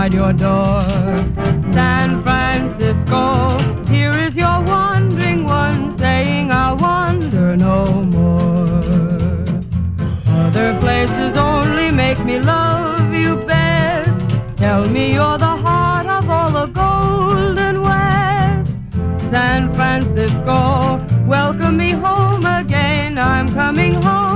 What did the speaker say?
outside your door. San Francisco, here is your wandering one, saying I'll wander no more. Other places only make me love you best. Tell me you're the heart of all the Golden West. San Francisco, welcome me home again. I'm coming home